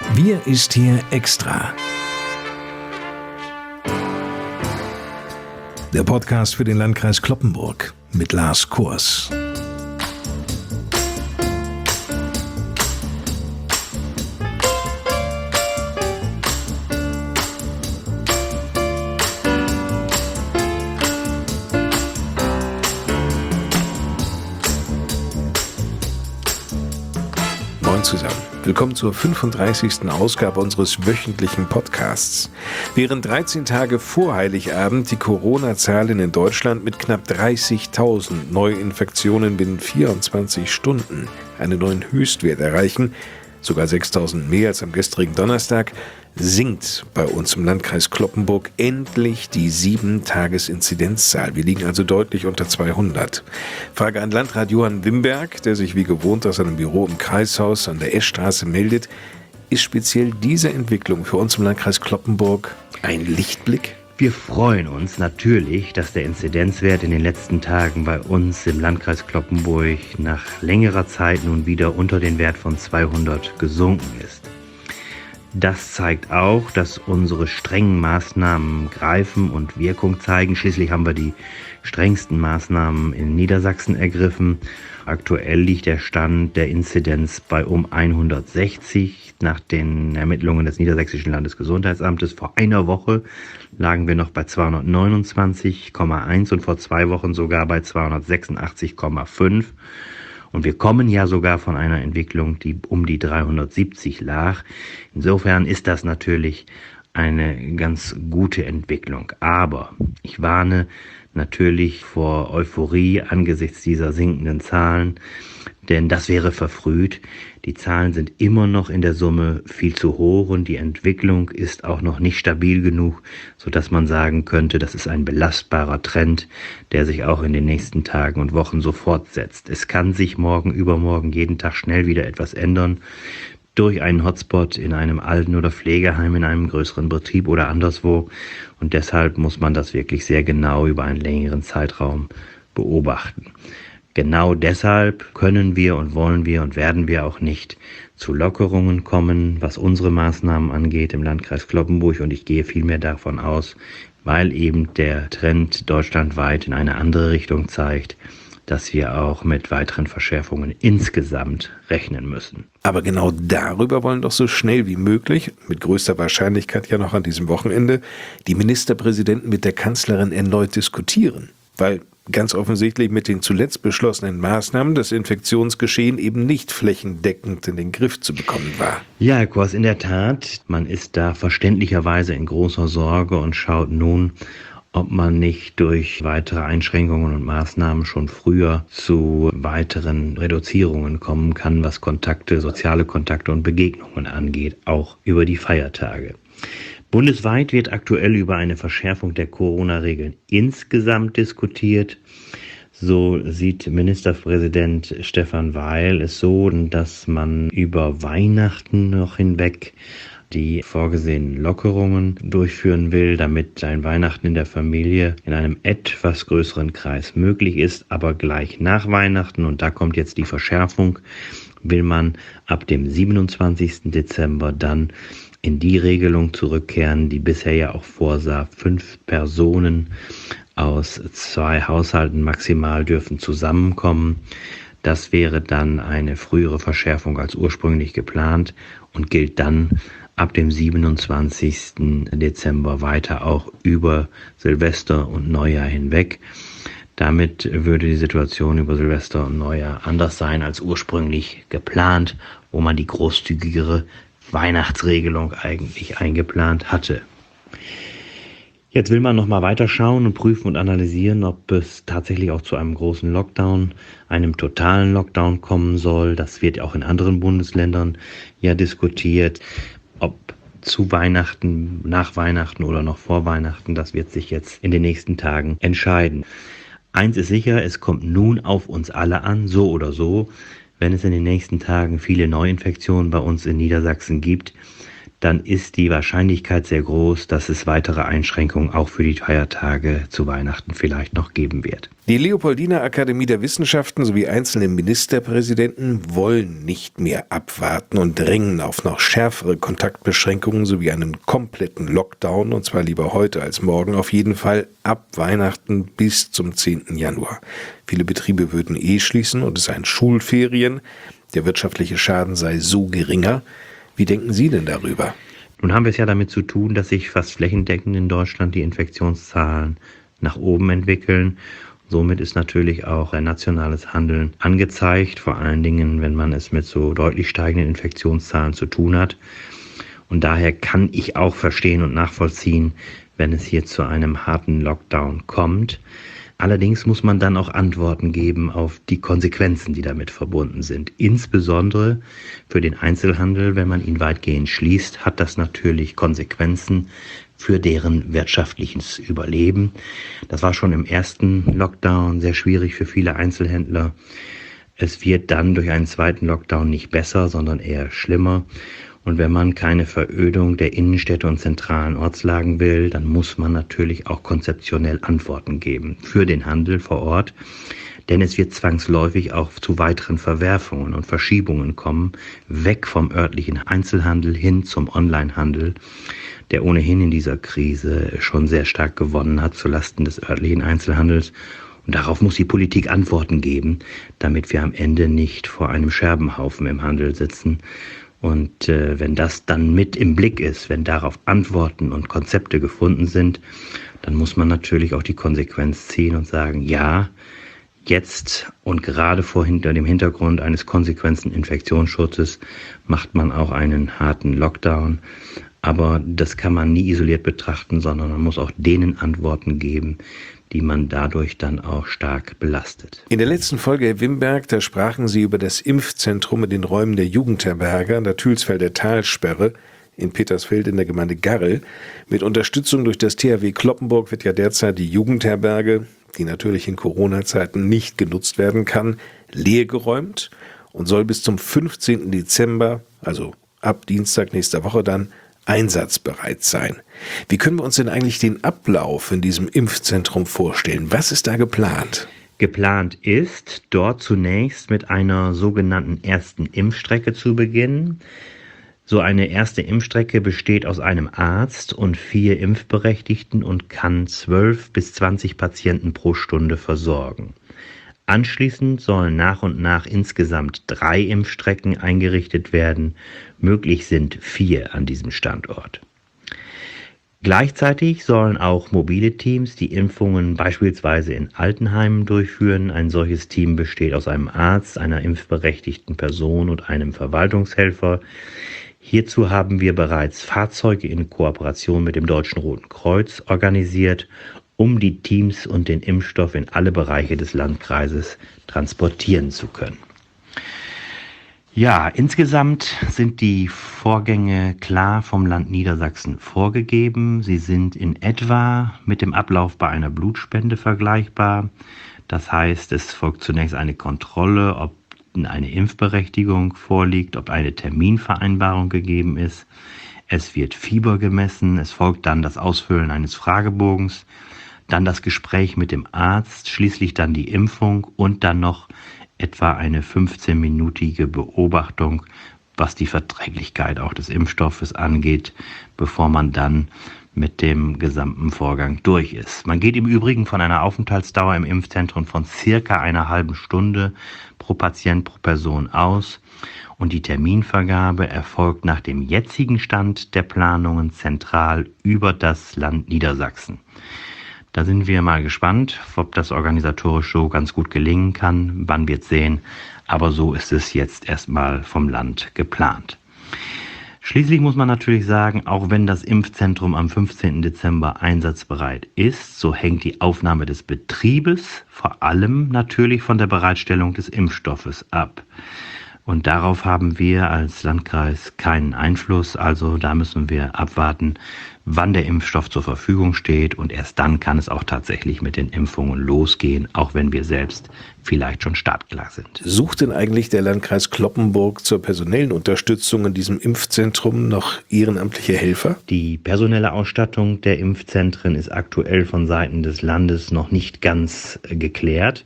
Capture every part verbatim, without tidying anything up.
Wir ist hier extra. Der Podcast für den Landkreis Cloppenburg mit Lars Kurs. Moin zusammen. Willkommen zur fünfunddreißigsten Ausgabe unseres wöchentlichen Podcasts. Während dreizehn Tage vor Heiligabend die Corona-Zahlen in Deutschland mit knapp dreißigtausend Neuinfektionen binnen vierundzwanzig Stunden einen neuen Höchstwert erreichen, sogar sechstausend mehr als am gestrigen Donnerstag, sinkt bei uns im Landkreis Cloppenburg endlich die sieben-Tages-Inzidenzzahl. Wir liegen also deutlich unter zweihundert. Frage an Landrat Johann Wimberg, der sich wie gewohnt aus seinem Büro im Kreishaus an der Eschstraße meldet. Ist speziell diese Entwicklung für uns im Landkreis Cloppenburg ein Lichtblick? Wir freuen uns natürlich, dass der Inzidenzwert in den letzten Tagen bei uns im Landkreis Cloppenburg nach längerer Zeit nun wieder unter den Wert von zweihundert gesunken ist. Das zeigt auch, dass unsere strengen Maßnahmen greifen und Wirkung zeigen. Schließlich haben wir die strengsten Maßnahmen in Niedersachsen ergriffen. Aktuell liegt der Stand der Inzidenz bei um hundertsechzig. Nach den Ermittlungen des Niedersächsischen Landesgesundheitsamtes vor einer Woche lagen wir noch bei zweihundertneunundzwanzig Komma eins und vor zwei Wochen sogar bei zweihundertsechsundachtzig Komma fünf. Und wir kommen ja sogar von einer Entwicklung, die um die dreihundertsiebzig lag. Insofern ist das natürlich eine ganz gute Entwicklung. Aber ich warne natürlich vor Euphorie angesichts dieser sinkenden Zahlen, denn das wäre verfrüht. Die Zahlen sind immer noch in der Summe viel zu hoch und die Entwicklung ist auch noch nicht stabil genug, sodass man sagen könnte, das ist ein belastbarer Trend, der sich auch in den nächsten Tagen und Wochen so fortsetzt. Es kann sich morgen, übermorgen, jeden Tag schnell wieder etwas ändern. Durch einen Hotspot in einem Alten- oder Pflegeheim, in einem größeren Betrieb oder anderswo. Und deshalb muss man das wirklich sehr genau über einen längeren Zeitraum beobachten. Genau deshalb können wir und wollen wir und werden wir auch nicht zu Lockerungen kommen, was unsere Maßnahmen angeht im Landkreis Cloppenburg. Und ich gehe vielmehr davon aus, weil eben der Trend deutschlandweit in eine andere Richtung zeigt, dass wir auch mit weiteren Verschärfungen insgesamt rechnen müssen. Aber genau darüber wollen doch so schnell wie möglich, mit größter Wahrscheinlichkeit ja noch an diesem Wochenende, die Ministerpräsidenten mit der Kanzlerin erneut diskutieren. Weil ganz offensichtlich mit den zuletzt beschlossenen Maßnahmen das Infektionsgeschehen eben nicht flächendeckend in den Griff zu bekommen war. Ja, Herr Kors, in der Tat, man ist da verständlicherweise in großer Sorge und schaut nun, ob man nicht durch weitere Einschränkungen und Maßnahmen schon früher zu weiteren Reduzierungen kommen kann, was Kontakte, soziale Kontakte und Begegnungen angeht, auch über die Feiertage. Bundesweit wird aktuell über eine Verschärfung der Corona-Regeln insgesamt diskutiert. So sieht Ministerpräsident Stefan Weil es so, dass man über Weihnachten noch hinweg die vorgesehenen Lockerungen durchführen will, damit ein Weihnachten in der Familie in einem etwas größeren Kreis möglich ist, aber gleich nach Weihnachten, und da kommt jetzt die Verschärfung, will man ab dem siebenundzwanzigsten Dezember dann in die Regelung zurückkehren, die bisher ja auch vorsah, fünf Personen aus zwei Haushalten maximal dürfen zusammenkommen. Das wäre dann eine frühere Verschärfung als ursprünglich geplant und gilt dann ab dem siebenundzwanzigsten Dezember weiter auch über Silvester und Neujahr hinweg. Damit würde die Situation über Silvester und Neujahr anders sein als ursprünglich geplant, wo man die großzügigere Weihnachtsregelung eigentlich eingeplant hatte. Jetzt will man nochmal weiterschauen und prüfen und analysieren, ob es tatsächlich auch zu einem großen Lockdown, einem totalen Lockdown kommen soll. Das wird auch in anderen Bundesländern ja diskutiert. Ob zu Weihnachten, nach Weihnachten oder noch vor Weihnachten, das wird sich jetzt in den nächsten Tagen entscheiden. Eins ist sicher, es kommt nun auf uns alle an, so oder so. Wenn es in den nächsten Tagen viele Neuinfektionen bei uns in Niedersachsen gibt, dann ist die Wahrscheinlichkeit sehr groß, dass es weitere Einschränkungen auch für die Feiertage zu Weihnachten vielleicht noch geben wird. Die Leopoldiner Akademie der Wissenschaften sowie einzelne Ministerpräsidenten wollen nicht mehr abwarten und drängen auf noch schärfere Kontaktbeschränkungen sowie einen kompletten Lockdown, und zwar lieber heute als morgen, auf jeden Fall ab Weihnachten bis zum zehnten Januar. Viele Betriebe würden eh schließen und es seien Schulferien. Der wirtschaftliche Schaden sei so geringer. Wie denken Sie denn darüber? Nun haben wir es ja damit zu tun, dass sich fast flächendeckend in Deutschland die Infektionszahlen nach oben entwickeln. Somit ist natürlich auch ein nationales Handeln angezeigt, vor allen Dingen, wenn man es mit so deutlich steigenden Infektionszahlen zu tun hat. Und daher kann ich auch verstehen und nachvollziehen, wenn es hier zu einem harten Lockdown kommt. Allerdings muss man dann auch Antworten geben auf die Konsequenzen, die damit verbunden sind. Insbesondere für den Einzelhandel, wenn man ihn weitgehend schließt, hat das natürlich Konsequenzen für deren wirtschaftliches Überleben. Das war schon im ersten Lockdown sehr schwierig für viele Einzelhändler. Es wird dann durch einen zweiten Lockdown nicht besser, sondern eher schlimmer. Und wenn man keine Verödung der Innenstädte und zentralen Ortslagen will, dann muss man natürlich auch konzeptionell Antworten geben für den Handel vor Ort. Denn es wird zwangsläufig auch zu weiteren Verwerfungen und Verschiebungen kommen, weg vom örtlichen Einzelhandel hin zum Onlinehandel, der ohnehin in dieser Krise schon sehr stark gewonnen hat zulasten des örtlichen Einzelhandels. Und darauf muss die Politik Antworten geben, damit wir am Ende nicht vor einem Scherbenhaufen im Handel sitzen. Und äh, wenn das dann mit im Blick ist, wenn darauf Antworten und Konzepte gefunden sind, dann muss man natürlich auch die Konsequenz ziehen und sagen, ja, jetzt und gerade vor hinter dem Hintergrund eines konsequenten Infektionsschutzes macht man auch einen harten Lockdown. Aber das kann man nie isoliert betrachten, sondern man muss auch denen Antworten geben, die man dadurch dann auch stark belastet. In der letzten Folge, Herr Wimberg, da sprachen Sie über das Impfzentrum in den Räumen der Jugendherberge an der Thülsfelder Talsperre in Petersfeld in der Gemeinde Garrel. Mit Unterstützung durch das T H W Cloppenburg wird ja derzeit die Jugendherberge, die natürlich in Corona-Zeiten nicht genutzt werden kann, leergeräumt und soll bis zum fünfzehnten Dezember, also ab Dienstag nächster Woche dann, einsatzbereit sein. Wie können wir uns denn eigentlich den Ablauf in diesem Impfzentrum vorstellen? Was ist da geplant? Geplant ist, dort zunächst mit einer sogenannten ersten Impfstrecke zu beginnen. So eine erste Impfstrecke besteht aus einem Arzt und vier Impfberechtigten und kann zwölf bis zwanzig Patienten pro Stunde versorgen. Anschließend sollen nach und nach insgesamt drei Impfstrecken eingerichtet werden. Möglich sind vier an diesem Standort. Gleichzeitig sollen auch mobile Teams die Impfungen beispielsweise in Altenheimen durchführen. Ein solches Team besteht aus einem Arzt, einer impfberechtigten Person und einem Verwaltungshelfer. Hierzu haben wir bereits Fahrzeuge in Kooperation mit dem Deutschen Roten Kreuz organisiert, um die Teams und den Impfstoff in alle Bereiche des Landkreises transportieren zu können. Ja, insgesamt sind die Vorgänge klar vom Land Niedersachsen vorgegeben. Sie sind in etwa mit dem Ablauf bei einer Blutspende vergleichbar. Das heißt, es folgt zunächst eine Kontrolle, ob eine Impfberechtigung vorliegt, ob eine Terminvereinbarung gegeben ist. Es wird Fieber gemessen, es folgt dann das Ausfüllen eines Fragebogens, dann das Gespräch mit dem Arzt, schließlich dann die Impfung und dann noch etwa eine fünfzehnminütige Beobachtung, was die Verträglichkeit auch des Impfstoffes angeht, bevor man dann mit dem gesamten Vorgang durch ist. Man geht im Übrigen von einer Aufenthaltsdauer im Impfzentrum von circa einer halben Stunde pro Patient pro Person aus und die Terminvergabe erfolgt nach dem jetzigen Stand der Planungen zentral über das Land Niedersachsen. Da sind wir mal gespannt, ob das organisatorisch so ganz gut gelingen kann. Wann wird sehen, aber so ist es jetzt erstmal vom Land geplant. Schließlich muss man natürlich sagen, auch wenn das Impfzentrum am fünfzehnten Dezember einsatzbereit ist, so hängt die Aufnahme des Betriebes vor allem natürlich von der Bereitstellung des Impfstoffes ab. Und darauf haben wir als Landkreis keinen Einfluss. Also da müssen wir abwarten, wann der Impfstoff zur Verfügung steht. Und erst dann kann es auch tatsächlich mit den Impfungen losgehen, auch wenn wir selbst vielleicht schon startklar sind. Sucht denn eigentlich der Landkreis Cloppenburg zur personellen Unterstützung in diesem Impfzentrum noch ehrenamtliche Helfer? Die personelle Ausstattung der Impfzentren ist aktuell von Seiten des Landes noch nicht ganz geklärt.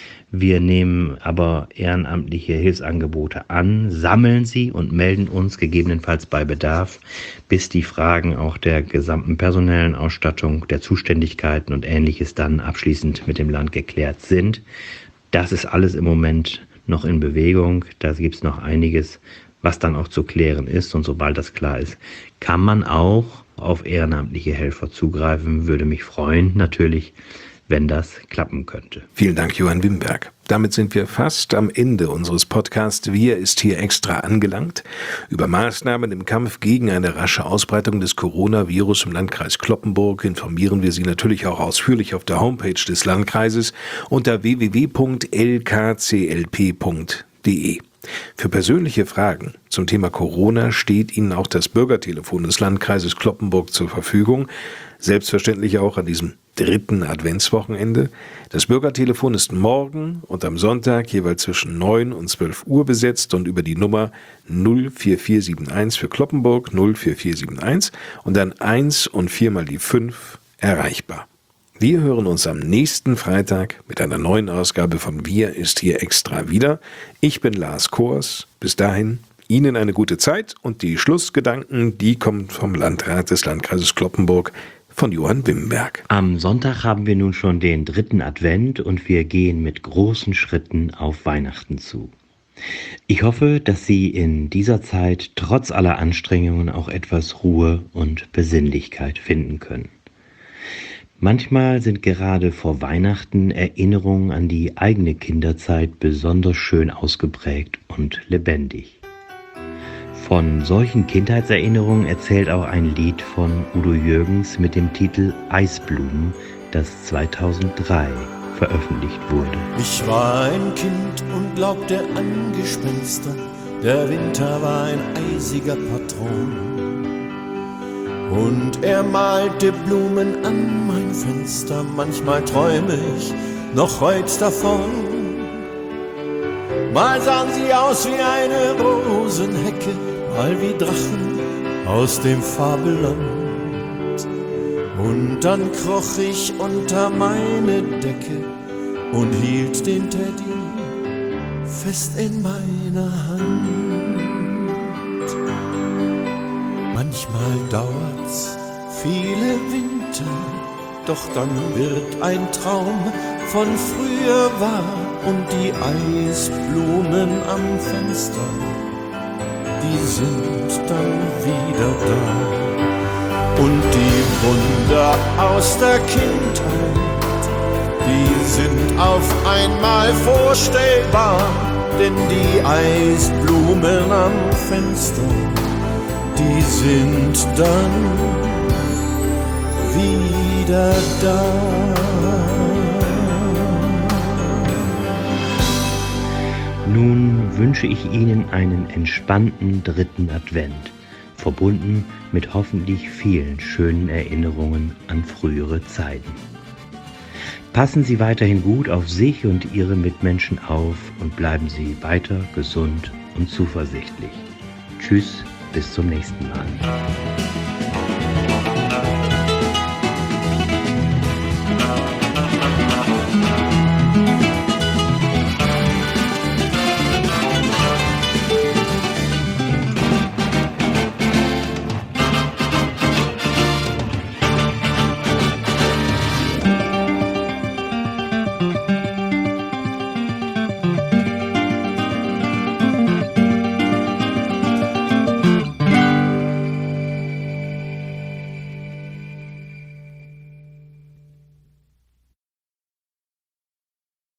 Wir nehmen aber ehrenamtliche Hilfsangebote an, sammeln sie und melden uns gegebenenfalls bei Bedarf, bis die Fragen auch der gesamten personellen Ausstattung, der Zuständigkeiten und Ähnliches dann abschließend mit dem Land geklärt sind. Das ist alles im Moment noch in Bewegung. Da gibt es noch einiges, was dann auch zu klären ist. Und sobald das klar ist, kann man auch auf ehrenamtliche Helfer zugreifen. Würde mich freuen, natürlich, wenn das klappen könnte. Vielen Dank, Johann Wimberg. Damit sind wir fast am Ende unseres Podcasts Wir ist hier extra angelangt. Über Maßnahmen im Kampf gegen eine rasche Ausbreitung des Coronavirus im Landkreis Cloppenburg informieren wir Sie natürlich auch ausführlich auf der Homepage des Landkreises unter w w w punkt l k c l p punkt d e. Für persönliche Fragen zum Thema Corona steht Ihnen auch das Bürgertelefon des Landkreises Cloppenburg zur Verfügung. Selbstverständlich auch an diesem dritten Adventswochenende. Das Bürgertelefon ist morgen und am Sonntag jeweils zwischen neun und zwölf Uhr besetzt und über die Nummer null vier vier sieben eins für Cloppenburg null vier vier sieben eins und dann eins und viermal die fünf erreichbar. Wir hören uns am nächsten Freitag mit einer neuen Ausgabe von Wir ist hier extra wieder. Ich bin Lars Kors. Bis dahin Ihnen eine gute Zeit und die Schlussgedanken, die kommen vom Landrat des Landkreises Cloppenburg, von Johann Wimberg. Am Sonntag haben wir nun schon den dritten Advent und wir gehen mit großen Schritten auf Weihnachten zu. Ich hoffe, dass Sie in dieser Zeit trotz aller Anstrengungen auch etwas Ruhe und Besinnlichkeit finden können. Manchmal sind gerade vor Weihnachten Erinnerungen an die eigene Kinderzeit besonders schön ausgeprägt und lebendig. Von solchen Kindheitserinnerungen erzählt auch ein Lied von Udo Jürgens mit dem Titel Eisblumen, das zweitausenddrei veröffentlicht wurde. Ich war ein Kind und glaubte an Gespenster, der Winter war ein eisiger Patron. Und er malte Blumen an mein Fenster, manchmal träume ich noch heut davon. Mal sahen sie aus wie eine Rosenhecke, mal wie Drachen aus dem Fabelland. Und dann kroch ich unter meine Decke und hielt den Teddy fest in meiner Hand. Manchmal dauert's viele Winter, doch dann wird ein Traum von früher wahr und die Eisblumen am Fenster, die sind dann wieder da. Und die Wunder aus der Kindheit, die sind auf einmal vorstellbar, denn die Eisblumen am Fenster, die sind dann wieder da. Nun wünsche ich Ihnen einen entspannten dritten Advent, verbunden mit hoffentlich vielen schönen Erinnerungen an frühere Zeiten. Passen Sie weiterhin gut auf sich und Ihre Mitmenschen auf und bleiben Sie weiter gesund und zuversichtlich. Tschüss, bis zum nächsten Mal.